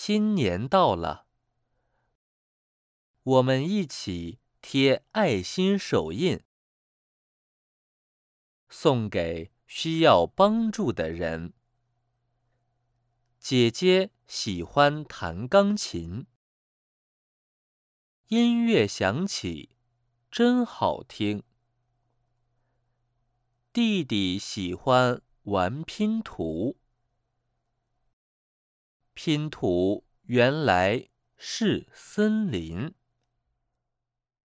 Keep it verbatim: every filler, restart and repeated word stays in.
新年到了，我们一起贴爱心手印，送给需要帮助的人。姐姐喜欢弹钢琴，音乐响起，真好听。弟弟喜欢玩拼图，拼图原来是森林。